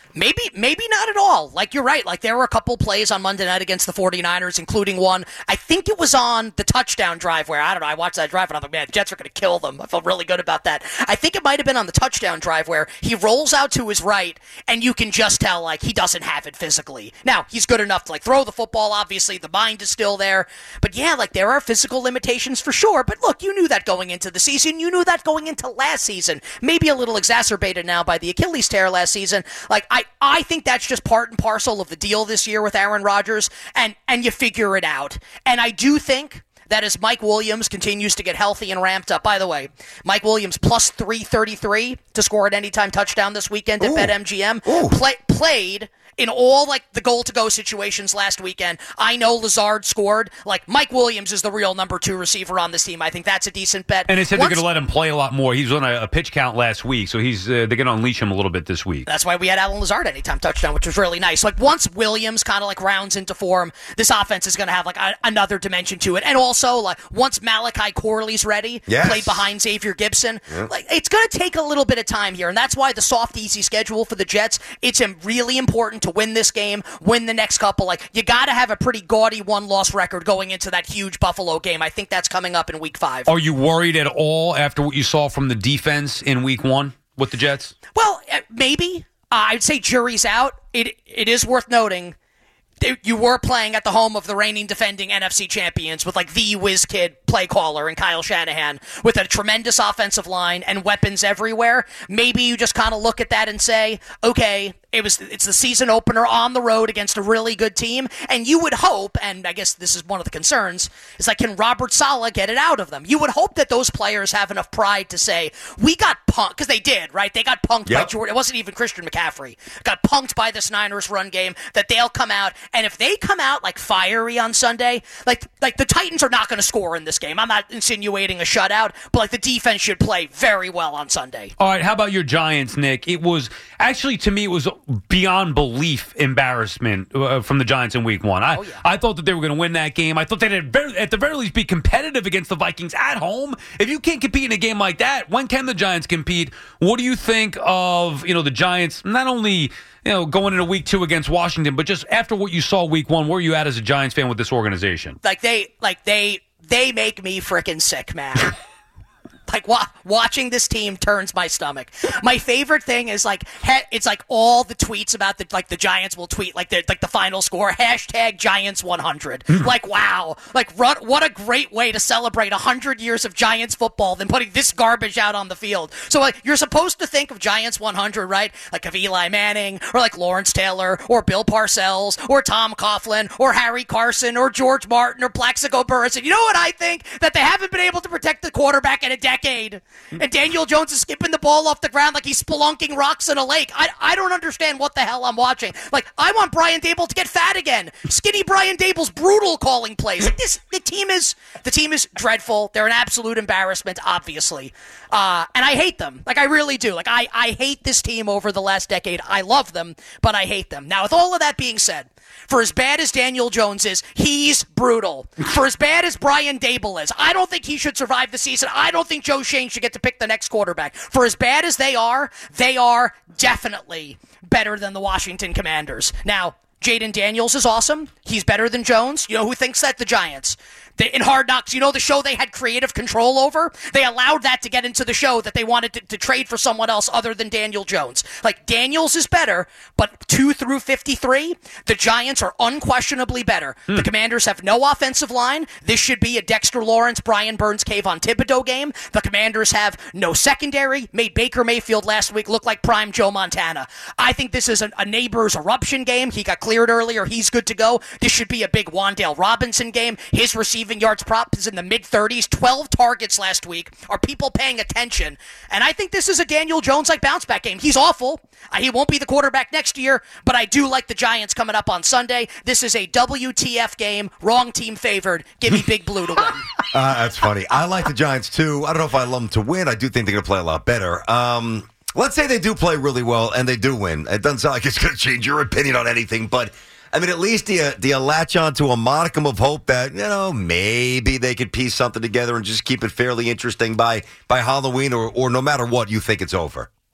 Maybe maybe not at all. Like, you're right. Like, there were a couple plays on Monday night against the 49ers, including one. I think it was on the touchdown drive where, I don't know, I watched that drive and I'm like, man, the Jets are going to kill them. I felt really good about that. I think it might have been on the touchdown drive where he rolls out to his right and you can just tell, like, he doesn't have it physically. Now, he's good enough to, like, throw the football. Obviously, the mind is still there. But, yeah, like, there are physical limitations for sure. But, look, you knew that going into the season. You knew that going into last season. Maybe a little exacerbated now by the Achilles tear last season. Like, I, I think that's just part and parcel of the deal this year with Aaron Rodgers, and, and you figure it out. And I do think that as Mike Williams continues to get healthy and ramped up, by the way, Mike Williams plus three thirty-three to score an anytime touchdown this weekend at BetMGM, play, played in all, like, the goal-to-go situations last weekend. I know Lazard scored. Like, Mike Williams is the real number two receiver on this team. I think that's a decent bet. And they said Once, they're going to let him play a lot more. He was on a, a pitch count last week, so he's uh, they're going to unleash him a little bit this week. That's why we had Alan Lazard anytime touchdown, which was really nice. Like, once Williams kind of, like, rounds into form, this offense is going to have, like, a, another dimension to it. And also, like, once Malachi Corley's ready, yes. played behind Xavier Gibson, Yep. like, it's going to take a little bit of time here. And that's why the soft, easy schedule for the Jets, it's really important to win this game, win the next couple. Like, you got to have a pretty gaudy one-loss record going into that huge Buffalo game. I think that's coming up in week five. Are you worried at all after what you saw from the defense in week one with the Jets? Well, uh, maybe. Uh, I'd say jury's out. It It is worth noting you were playing at the home of the reigning defending N F C champions with, like, the whiz kid play caller and Kyle Shanahan with a tremendous offensive line and weapons everywhere. Maybe you just kind of look at that and say, okay, it was it's the season opener on the road against a really good team, and you would hope, and I guess this is one of the concerns, is like, can Robert Saleh get it out of them? You would hope that those players have enough pride to say, we got punked, because they did, right? They got punked Yep. by Jordan. It wasn't even Christian McCaffrey. Got punked by this Niners run game, that they'll come out, and if they come out, like, fiery on Sunday, like, like the Titans are not going to score in this game. I'm not insinuating a shutout, but, like, the defense should play very well on Sunday. All right, how about your Giants, Nick? It was, actually, to me, it was beyond belief embarrassment uh, from the Giants in week one. I, Oh, yeah. I thought that they were going to win that game. I thought they'd at, very, at the very least be competitive against the Vikings at home. If you can't compete in a game like that, when can the Giants compete? What do you think of, you know, the Giants, not only, you know, going into week two against Washington, but just after what you saw week one, where are you at as a Giants fan with this organization? Like, they, like, they, they make me freaking sick, man. Like, wa- watching this team turns my stomach. My favorite thing is, like, he- it's like all the tweets about the, like, the Giants will tweet, like, the, like the final score, hashtag Giants one hundred. Like, wow. Like, run, what a great way to celebrate one hundred years of Giants football than putting this garbage out on the field. So, like, you're supposed to think of Giants one hundred, right? Like, of Eli Manning, or, like, Lawrence Taylor, or Bill Parcells, or Tom Coughlin, or Harry Carson, or George Martin, or Plaxico Burress. And you know what I think? That they haven't been able to protect the quarterback in a decade. And Daniel Jones is skipping the ball off the ground like he's spelunking rocks in a lake. I, I don't understand what the hell I'm watching. Like, I want Brian Dable to get fat again. Skinny Brian Dable's brutal calling plays. Like, this, the team is the team is dreadful. They're an absolute embarrassment, obviously. Uh, and I hate them. Like, I really do. Like, I, I hate this team over the last decade. I love them, but I hate them. Now, with all of that being said, for as bad as Daniel Jones is, he's brutal. For as bad as Brian Dable is, I don't think he should survive the season. I don't think Joe Shane should get to pick the next quarterback. For as bad as they are, they are definitely better than the Washington Commanders. Now, Jaden Daniels is awesome. He's better than Jones. You know who thinks that? The Giants. They, in Hard Knocks, you know the show they had creative control over? They allowed that to get into the show, that they wanted to, to trade for someone else other than Daniel Jones. Like, Daniels is better, but two through fifty-three, the Giants are unquestionably better. Hmm. The Commanders have no offensive line. This should be a Dexter Lawrence, Brian Burns, Kayvon Thibodeau game. The Commanders have no secondary. Made Baker Mayfield last week look like prime Joe Montana. I think this is a, a neighbor's eruption game. He got cleared earlier. He's good to go. This should be a big Wan'Dale Robinson game. His receiving yards prop is in the mid-thirties. twelve targets last week. Are people paying attention? And I think this is a Daniel Jones-like bounce-back game. He's awful. Uh, he won't be the quarterback next year, but I do like the Giants coming up on Sunday. This is a W T F game. Wrong team favored. Give me Big Blue to win. Uh, that's funny. I like the Giants, too. I don't know if I love them to win. I do think they're going to play a lot better. Um, let's say they do play really well and they do win. It doesn't sound like it's going to change your opinion on anything, but I mean, at least do you, do you latch on to a modicum of hope that, you know, maybe they could piece something together and just keep it fairly interesting by by Halloween, or, or no matter what, you think it's over?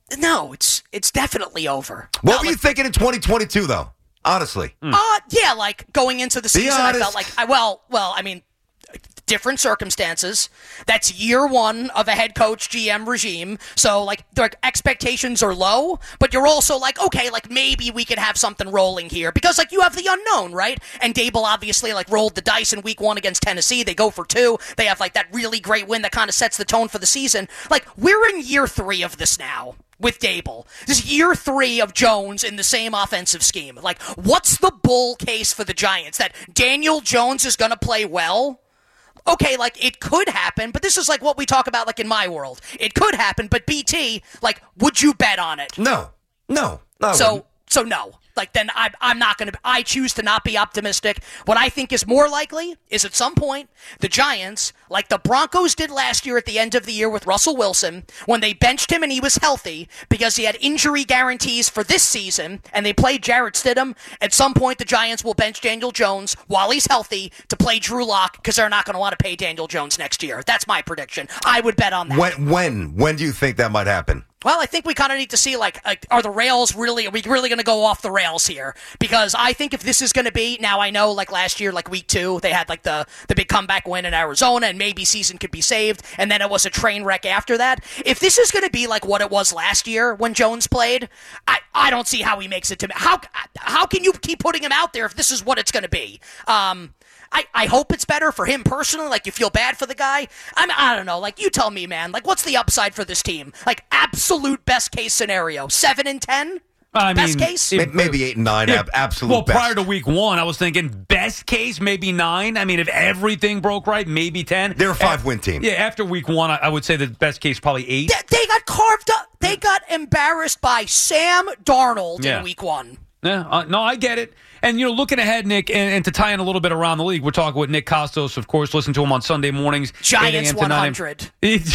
No, it's it's definitely over. What Not were like, you thinking in twenty twenty-two, though? Honestly. Uh, yeah, like going into the season, I honest. felt like I well, well, I mean, different circumstances. That's year one of a head coach G M regime, so like the expectations are low, but you're also like, okay, like maybe we could have something rolling here because like you have the unknown, right? And Dable obviously like rolled the dice in week one against Tennessee. They go for two. They have like that really great win that kind of sets the tone for the season. Like we're in year three of this now. With Dable. This is year three of Jones in the same offensive scheme. Like, what's the bull case for the Giants? That Daniel Jones is going to play well? Okay, like, it could happen, but this is like what we talk about, like, in my world. It could happen, but B T, like, would you bet on it? No. No. no so, so no. Like, then I'm, I'm not going to, I choose to not be optimistic. What I think is more likely is at some point, the Giants, like the Broncos did last year at the end of the year with Russell Wilson, when they benched him and he was healthy because he had injury guarantees for this season, and they played Jarrett Stidham, at some point the Giants will bench Daniel Jones while he's healthy to play Drew Lock because they're not going to want to pay Daniel Jones next year. That's my prediction. I would bet on that. When, when, when do you think that might happen? Well, I think we kind of need to see, like, like, are the rails really, are we really going to go off the rails here? Because I think if this is going to be, now I know, like, last year, like, week two, they had, like, the, the big comeback win in Arizona, and maybe season could be saved, and then it was a train wreck after that. If this is going to be, like, what it was last year when Jones played, I, I don't see how he makes it to me. How, how can you keep putting him out there if this is what it's going to be? Um... I, I hope it's better for him personally. Like, you feel bad for the guy. I mean, I don't know. Like, you tell me, man. Like, what's the upside for this team? Like, absolute best case scenario. Seven and ten? I best mean, case? It, maybe eight and nine. If, ab- absolute Well, best. prior to week one, I was thinking best case, maybe nine. I mean, if everything broke right, maybe ten. They're a five-win team. Yeah, after week one, I, I would say the best case probably eight. They, they got carved up. They got embarrassed by Sam Darnold Yeah. in week one. Yeah, uh, no, I get it. And, you know, looking ahead, Nick, and, and to tie in a little bit around the league, we're talking with Nick Costos, of course. Listen to him on Sunday mornings. Giants one hundred.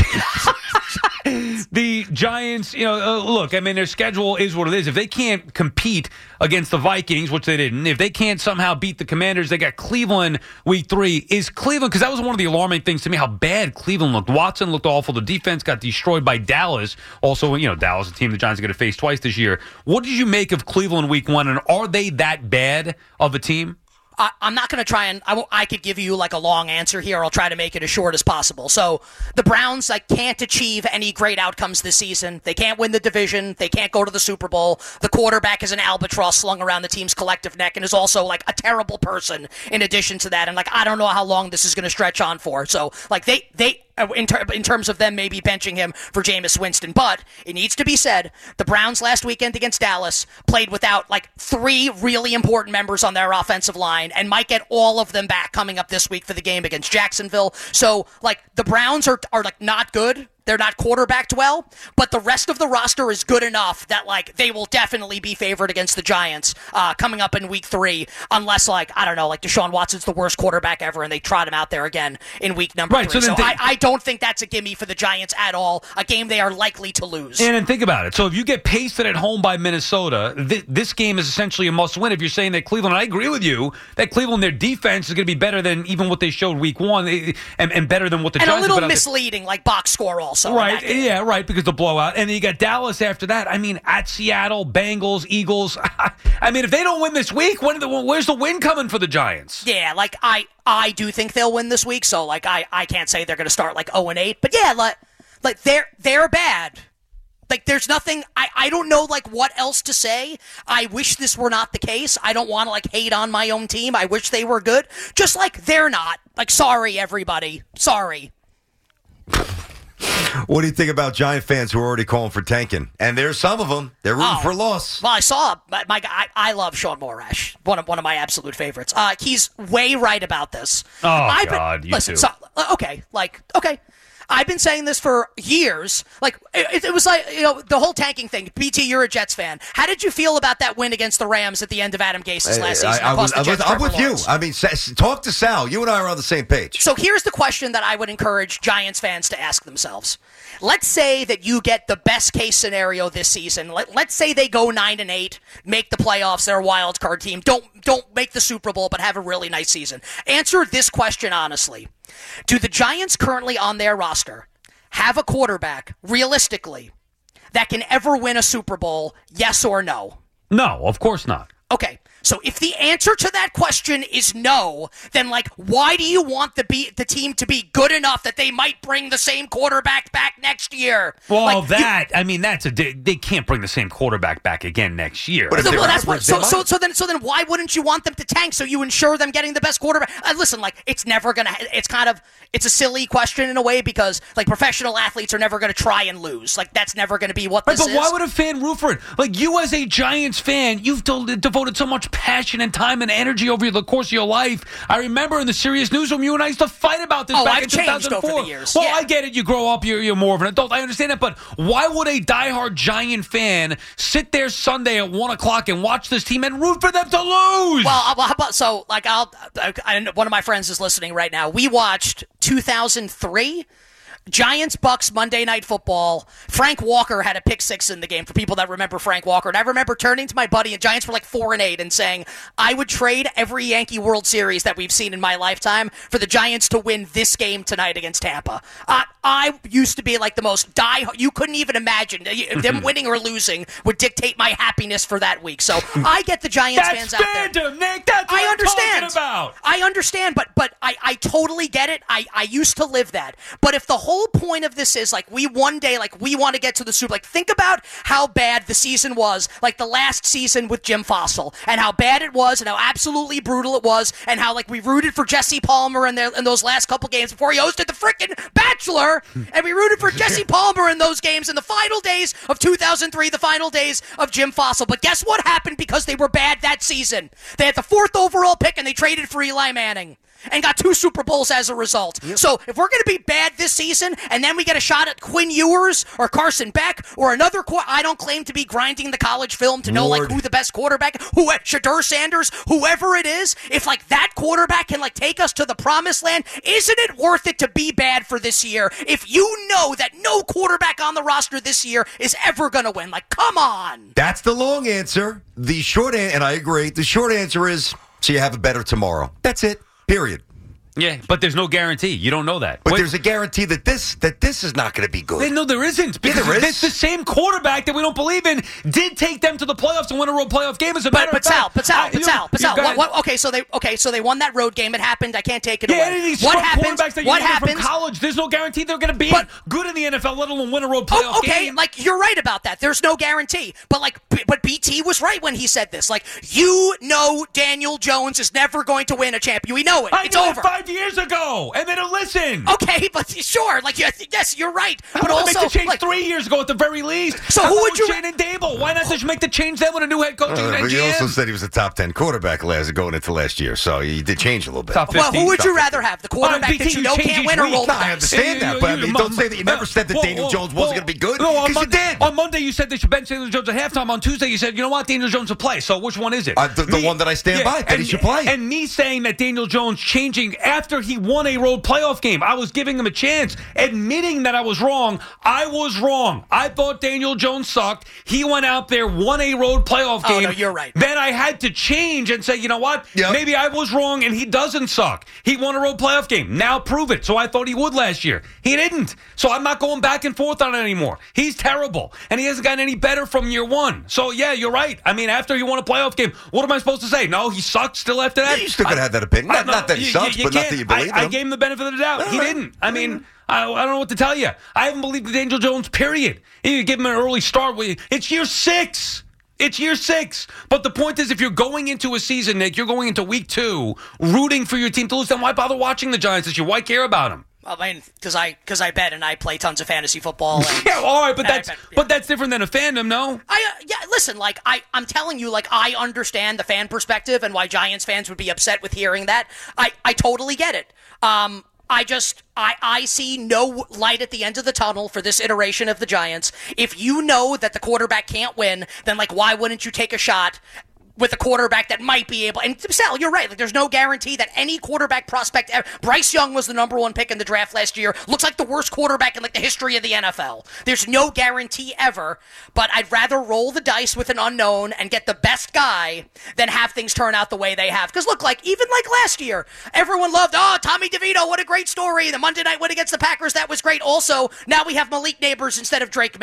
The Giants, you know, uh, look, I mean, their schedule is what it is. If they can't compete against the Vikings, which they didn't, if they can't somehow beat the Commanders, they got Cleveland week three. Is Cleveland, because that was one of the alarming things to me, how bad Cleveland looked. Watson looked awful. The defense got destroyed by Dallas. Also, you know, Dallas, a team the Giants are going to face twice this year. What did you make of Cleveland week one, and are they that bad of a team? I, I'm not going to try and I, w- I could give you like a long answer here. I'll try to make it as short as possible. So the Browns like can't achieve any great outcomes this season. They can't win the division. They can't go to the Super Bowl. The quarterback is an albatross slung around the team's collective neck and is also like a terrible person in addition to that. And like I don't know how long this is going to stretch on for. So like they they. In, ter- in terms of them maybe benching him for Jameis Winston. But it needs to be said, the Browns last weekend against Dallas played without like three really important members on their offensive line and might get all of them back coming up this week for the game against Jacksonville. So like the Browns are are like not good. They're not quarterbacked well, but the rest of the roster is good enough that, like, they will definitely be favored against the Giants uh, coming up in week three, unless, like, I don't know, like Deshaun Watson's the worst quarterback ever and they trot him out there again in week number right, three. So, So, they, I, I don't think that's a gimme for the Giants at all, a game they are likely to lose. And, and think about it. So if you get pasted at home by Minnesota, th- this game is essentially a must-win. If you're saying that Cleveland, I agree with you, that Cleveland, their defense is going to be better than even what they showed week one and, and better than what the and Giants a little have misleading, like box score also. Right, yeah, right, because the blowout. And then you got Dallas after that. I mean, at Seattle, Bengals, Eagles. I mean, if they don't win this week, when the, where's the win coming for the Giants? Yeah, like, I I do think they'll win this week, so, like, I, I can't say they're going to start, like, oh and eight. But, yeah, like, like they're they're bad. Like, there's nothing, I, I don't know, like, what else to say. I wish this were not the case. I don't want to, like, hate on my own team. I wish they were good. Just, like, they're not. Like, sorry, everybody. Sorry. What do you think about Giant fans who are already calling for tanking? And there's some of them. They're rooting Oh. for loss. Well, I saw my, my guy. I, I love Sean Morash, one of one of my absolute favorites. Uh, he's way right about this. Oh, I've been- God, you listen, too. so, uh, okay, like, okay. I've been saying this for years. Like, it, it was like, you know, the whole tanking thing. B T, you're a Jets fan. How did you feel about that win against the Rams at the end of Adam Gase's last I, season? I, I that was, cost the I was, Jets I'm Trevor with you. Lawrence? I mean, Sa- talk to Sal. You and I are on the same page. So here's the question that I would encourage Giants fans to ask themselves. Let's say that you get the best case scenario this season. Let, let's say they go nine and eight, make the playoffs, they're a wild card team. Don't don't make the Super Bowl, but have a really nice season. Answer this question honestly. Do the Giants currently on their roster have a quarterback, realistically, that can ever win a Super Bowl, yes or no? No, of course not. Okay. So if the answer to that question is no, then like, why do you want the be- the team to be good enough that they might bring the same quarterback back next year? Well, like, that you, I mean, that's a they, they can't bring the same quarterback back again next year. But if so, they well, were that's what, average, so, they so might. so then so then why wouldn't you want them to tank so you ensure them getting the best quarterback? Uh, listen, like it's never gonna. It's kind of it's a silly question in a way because like professional athletes are never gonna try and lose. Like that's never gonna be what Right, this but is. why would a fan root for it? Like you, as a Giants fan, you've de- devoted so much passion and time and energy over the course of your life. I remember in the Serious Newsroom, you and I used to fight about this Oh, back I've in changed two thousand four. over the years. Well, Yeah. I get it. You grow up, you're, you're more of an adult. I understand that. But why would a diehard Giant fan sit there Sunday at one o'clock and watch this team and root for them to lose? Well, uh, well, how about so? Like, I'll. I, I, one of my friends is listening right now. We watched two thousand three. Giants Bucks Monday Night Football. Frank Walker had a pick six in the game for people that remember Frank Walker. And I remember turning to my buddy, and Giants were like four and eight, and saying, I would trade every Yankee World Series that we've seen in my lifetime for the Giants to win this game tonight against Tampa. I, I used to be like the most die. You couldn't even imagine. Them winning or losing would dictate my happiness for that week. So I get the Giants That's fans out there. fandom, Nick. That's what I I'm understand. talking about. I understand, but but I, I totally get it. I, I used to live that. But if the whole point of this is like we one day like we want to get to the Super, like think about how bad the season was, like the last season with Jim Fossil, and how bad it was, and how absolutely brutal it was, and how like we rooted for Jesse Palmer in, their, in those last couple games before he hosted the frickin' Bachelor, and we rooted for Jesse Palmer in those games in the final days of two thousand three, the final days of Jim Fossil. But guess what happened because they were bad that season? They had the fourth overall pick and they traded for Eli Manning and got two Super Bowls as a result. Yep. So if we're going to be bad this season and then we get a shot at Quinn Ewers or Carson Beck or another, qu- I don't claim to be grinding the college film to know Lord. like who the best quarterback, who Shadur Sanders, whoever it is, if like that quarterback can like take us to the promised land, isn't it worth it to be bad for this year if you know that no quarterback on the roster this year is ever going to win? Like, come on. That's the long answer. The short answer, and I agree, the short answer is so you have a better tomorrow. That's it. Period. Yeah, but there's no guarantee. You don't know that. But Wait. there's a guarantee that this that this is not going to be good. No, there isn't. Because yeah, there it's is. the same quarterback that we don't believe in did take them to the playoffs and win a road playoff game. As a matter But of Sal, fact, but Sal, I- but you- Sal, but you Sal. gotta- What, what, okay, so they okay, so they won that road game. It happened. I can't take it Yeah, away. any of these what scrub happens? quarterbacks that you What get happens? from college, there's no guarantee they're going to be But- good in the N F L, let alone win a road playoff Oh, okay, game. like you're right about that. There's no guarantee. But like, B- but B T was right when he said this. Like, you know, Daniel Jones is never going to win a champion. We know it. I it's knew over. it five years ago, and they don't listen. Okay, but sure, like yes, yes, you're right. But Well, also, make the change like, three years ago at the very least. So How who about would with you- Shannon Dable? Why not just make the change then with a new head coach Uh, and but G he M? also said he was a top ten quarterback last going into last year, so he did change a little bit. Top well, fifteen. who would you Top rather have? The quarterback Uh, B T, that you you know change can't each win or week. roll the No, I dice? understand You- that, you- but I you- mean, don't say that you well, never said that well, Daniel well, Jones wasn't well, going to be good. No, on Because you Monday, did. on Monday you said they should bench Daniel Jones at halftime. On Tuesday you said, you know what, Daniel Jones will play. So which one is it? Uh, the- the one that I stand by, that he and, should play. And me saying that Daniel Jones changing after he won a road playoff game, I was giving him a chance, admitting that I was wrong. I was wrong. I thought Daniel Jones sucked. He went out there, won a road playoff Oh, game. no, you're right. Then I had to change and say, you know what? Yep. Maybe I was wrong and he doesn't suck. He won a road playoff game. Now prove it. So I thought he would last year. He didn't. So I'm not going back and forth on it anymore. He's terrible. And he hasn't gotten any better from year one. So yeah, you're right. I mean, after he won a playoff game, what am I supposed to say? No, he sucks still after that? You still could have that opinion. Not, I- not that he you- sucks, you but not can't- that you believe I, I in him. gave him the benefit of the doubt. He didn't. I mean, I, I don't know what to tell you. I haven't believed in Daniel Jones, period. You give him an early start. It's year six. It's year six. But the point is, if you're going into a season, Nick, you're going into week two, rooting for your team to lose, then why bother watching the Giants this year? Why care about them? I mean, because I because I bet and I play tons of fantasy football. And, Yeah, all right, but and I that's bet- yeah. but that's different than a fandom, no? I uh, yeah, listen, like I I'm telling you, like I understand the fan perspective and why Giants fans would be upset with hearing that. I I totally get it. Um. I just, I, I see no light at the end of the tunnel for this iteration of the Giants. If you know that the quarterback can't win, then, like, why wouldn't you take a shot with a quarterback that might be able, and Sal, you're right, like there's no guarantee that any quarterback prospect ever, Bryce Young was the number one pick in the draft last year, looks like the worst quarterback in like the history of the N F L. There's no guarantee ever, but I'd rather roll the dice with an unknown and get the best guy than have things turn out the way they have. Because look, like, even like last year, everyone loved, oh, Tommy DeVito, what a great story, the Monday night win against the Packers, that was great. Also, now we have Malik Neighbors instead of Drake May.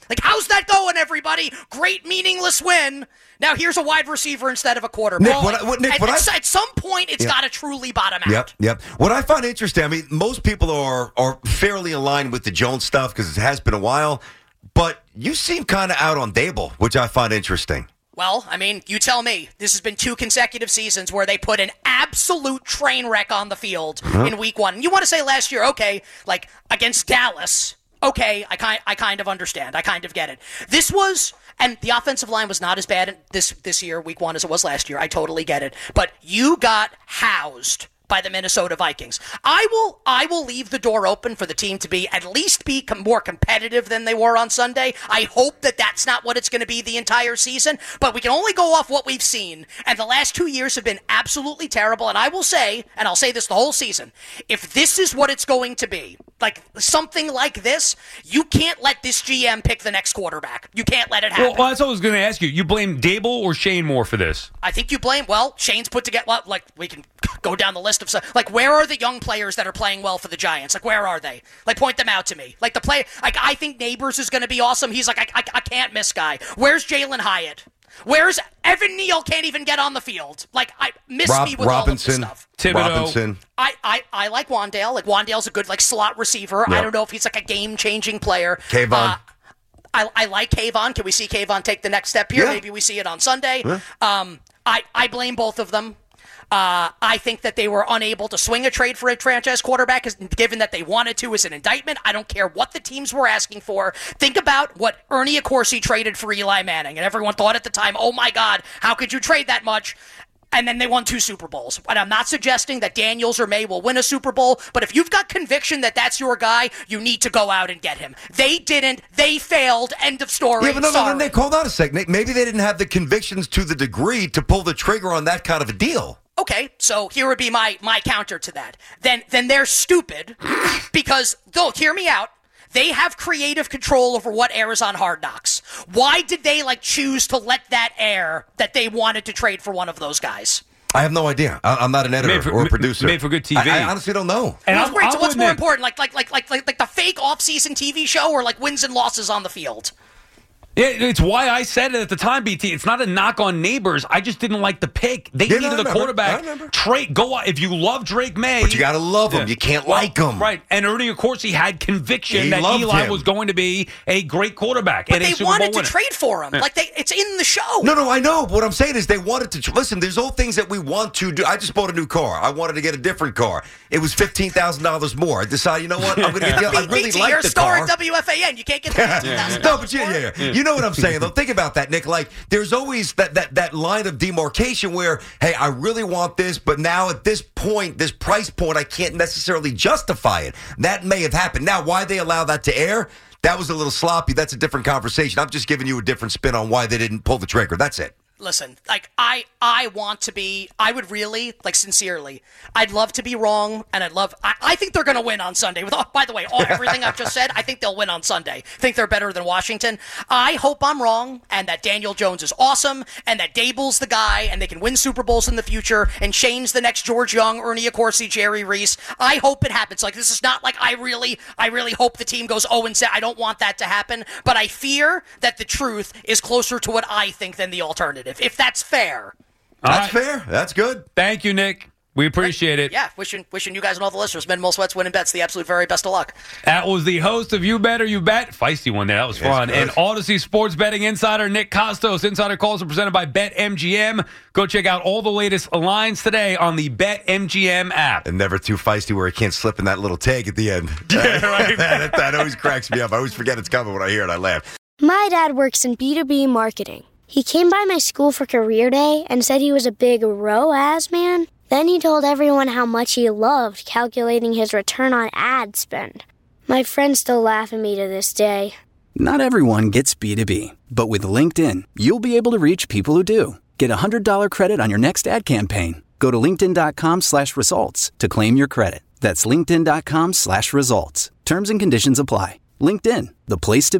Like, how's that going, everybody? Great meaningless win. Now here's a wide receiver instead of a quarterback. Nick, what I- what- Nick, at, what at, I- at some point, it's Yeah. got to truly bottom out. Yep, yep. What I find interesting, I mean, most people are are fairly aligned with the Jones stuff because it has been a while, but you seem kind of out on Dable, which I find interesting. Well, I mean, you tell me. This has been two consecutive seasons where they put an absolute train wreck on the field Uh-huh. in week one. And you want to say last year, okay, like against Dallas, okay, I kind, I kind of understand. I kind of get it. This was, and the offensive line was not as bad this this year, week one, as it was last year. I totally get it. But you got housed by the Minnesota Vikings. I will I will leave the door open for the team to be at least be com- more competitive than they were on Sunday. I hope that that's not what it's going to be the entire season, but we can only go off what we've seen, and the last two years have been absolutely terrible, and I will say, and I'll say this the whole season, if this is what it's going to be, like something like this, you can't let this G M pick the next quarterback. You can't let it happen. Well, well, that's what I was going to ask you. You blame Dable or Shane more for this? I think you blame, well, Shane's put together, well, like, we can go down the list of stuff. Like, where are the young players that are playing well for the Giants? Like, where are they? Like, point them out to me. Like, the play, like, I think Neighbors is going to be awesome. He's like, I, I, I can't miss guy. Where's Jalen Hyatt? Where's Evan Neal can't even get on the field? Like, I miss Rob, me with Robinson, all of this stuff. Robinson. I, I, I like Wandale. Like, Wandale's a good, like, slot receiver. Yep. I don't know if he's, like, a game-changing player. Kayvon. Uh, I, I like Kayvon. Can we see Kayvon take the next step here? Yeah. Maybe we see it on Sunday. Yeah. Um, I, I blame both of them. Uh, I think that they were unable to swing a trade for a franchise quarterback, given that they wanted to, as an indictment. I don't care what the teams were asking for. Think about what Ernie Accorsi traded for Eli Manning, and everyone thought at the time, oh my God, how could you trade that much? And then they won two Super Bowls. And I'm not suggesting that Daniels or May will win a Super Bowl, but if you've got conviction that that's your guy, you need to go out and get him. They didn't. They failed. End of story. Yeah, but no, no, Sorry. no, Nick, hold on a second. Nick, maybe they didn't have the convictions to the degree to pull the trigger on that kind of a deal. Okay, so here would be my, my counter to that. Then then they're stupid because, though, hear me out, they have creative control over what airs on Hard Knocks. Why did they, like, choose to let that air that they wanted to trade for one of those guys? I have no idea. I, I'm not an editor Made for- or a producer. made for good T V. I, I honestly don't know. And Well, I'm- great. I'm So what's with more Nick. important, like like like like like like the fake off-season T V show, or like wins and losses on the field? Yeah, it's why I said it at the time, B T. It's not a knock on Neighbors. I just didn't like the pick. They Yeah, no, I needed a remember. I quarterback. remember. Drake, go out. If you love Drake May. But you got to love him. Yeah. You can't Well, like him. Right. And Ernie, of course, he had conviction He that loved Eli him. was going to be a great quarterback. But and a they Super wanted Bowl to winner. trade for him. Yeah. Like they, it's in the show. No, no, I know. What I'm saying is they wanted to. Listen, there's all things that we want to do. I just bought a new car. I wanted to get a different car. It was fifteen thousand dollars more. I decided, you know what? I'm going to get the I really B T, like you're a the star car. at W F A N. You can't get that. No, but yeah, yeah, yeah. You know what I'm saying, though. Think about that, Nick. Like, there's always that, that that line of demarcation where, hey, I really want this, but now at this point, this price point, I can't necessarily justify it. That may have happened. Now, why they allow that to air? That was a little sloppy. That's a different conversation. I'm just giving you a different spin on why they didn't pull the trigger. That's it. Listen, like I, I want to be. I would really, like, sincerely. I'd love to be wrong, and I'd love. I, I think they're going to win on Sunday. With, oh, by the way, all everything I've just said, I think they'll win on Sunday. I think they're better than Washington. I hope I'm wrong, and that Daniel Jones is awesome, and that Dable's the guy, and they can win Super Bowls in the future, and Shane's the next George Young, Ernie Accorsi, Jerry Reese. I hope it happens. Like, this is not like I really, I really hope the team goes oh and seven. I don't want that to happen, but I fear that the truth is closer to what I think than the alternative. If that's fair. That's fair. That's good. Thank you, Nick. We appreciate it. Yeah, wishing wishing you guys and all the listeners, men, most sweats, winning bets, the absolute very best of luck. That was the host of You Bet or You Bet. Feisty one there. That was fun. good. And Odyssey Sports Betting Insider Nick Costos. Insider calls are presented by BetMGM. Go check out all the latest lines today on the BetMGM app. And never too feisty where it can't slip in that little tag at the end. Yeah, right. that, that always cracks me up. I always forget it's coming when I hear it. I laugh. My dad works in B two B marketing. He came by my school for career day and said he was a big R O A S man. Then he told everyone how much he loved calculating his return on ad spend. My friends still laugh at me to this day. Not everyone gets B two B, but with LinkedIn, you'll be able to reach people who do. Get a one hundred dollars credit on your next ad campaign. Go to linkedin.com slash results to claim your credit. That's linkedin.com slash results. Terms and conditions apply. LinkedIn, the place to be,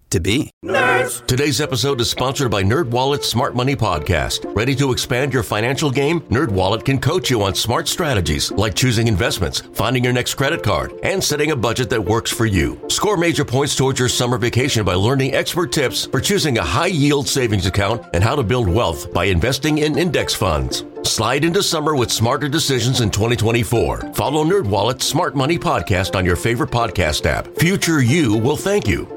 to be. Nerds. Today's episode is sponsored by NerdWallet's Smart Money Podcast. Ready to expand your financial game? NerdWallet can coach you on smart strategies like choosing investments, finding your next credit card, and setting a budget that works for you. Score major points towards your summer vacation by learning expert tips for choosing a high-yield savings account and how to build wealth by investing in index funds. Slide into summer with smarter decisions in twenty twenty-four. Follow NerdWallet's Smart Money Podcast on your favorite podcast app. Future you will thank you.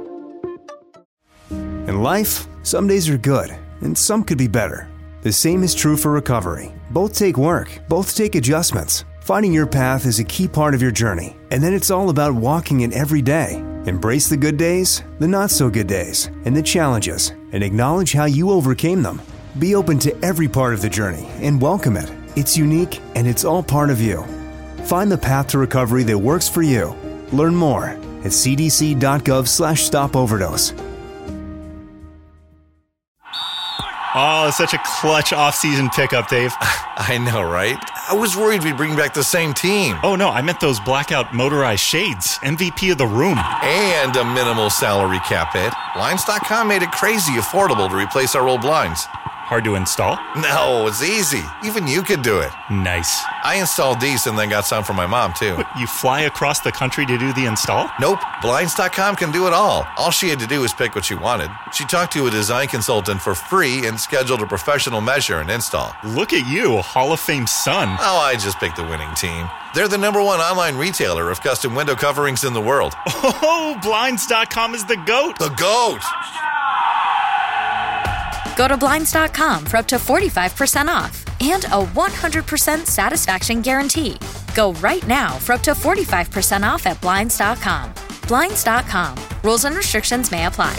In life, some days are good, and some could be better. The same is true for recovery. Both take work, both take adjustments. Finding your path is a key part of your journey, and then it's all about walking it every day. Embrace the good days, the not-so-good days, and the challenges, and acknowledge how you overcame them. Be open to every part of the journey and welcome it. It's unique, and it's all part of you. Find the path to recovery that works for you. Learn more at cdc.gov slash stop overdose. Oh, such a clutch off-season pickup, Dave. I know, right? I was worried we'd bring back the same team. Oh, no, I meant those blackout motorized shades. M V P of the room. And a minimal salary cap hit. Blinds dot com made it crazy affordable to replace our old blinds. Hard to install? No, it's easy. Even you could do it. Nice. I installed these and then got some for my mom, too. What, you fly across the country to do the install? Nope. Blinds dot com can do it all. All she had to do was pick what she wanted. She talked to a design consultant for free and scheduled a professional measure and install. Look at you, a Hall of Fame son. Oh, I just picked the winning team. They're the number one online retailer of custom window coverings in the world. Oh, Blinds dot com is the GOAT. The GOAT! Go to Blinds dot com for up to forty-five percent off and a one hundred percent satisfaction guarantee. Go right now for up to forty-five percent off at Blinds dot com. Blinds dot com. Rules and restrictions may apply.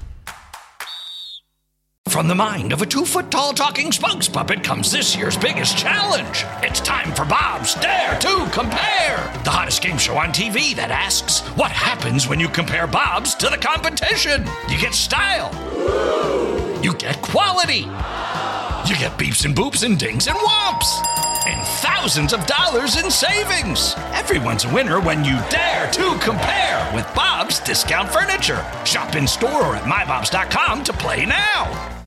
From the mind of a two-foot-tall talking spokes puppet comes this year's biggest challenge. It's time for Bob's Dare to Compare, the hottest game show on T V that asks, what happens when you compare Bob's to the competition? You get style. You get quality. You get beeps and boops and dings and whomps. And thousands of dollars in savings. Everyone's a winner when you dare to compare with Bob's Discount Furniture. Shop in store or at my bobs dot com to play now.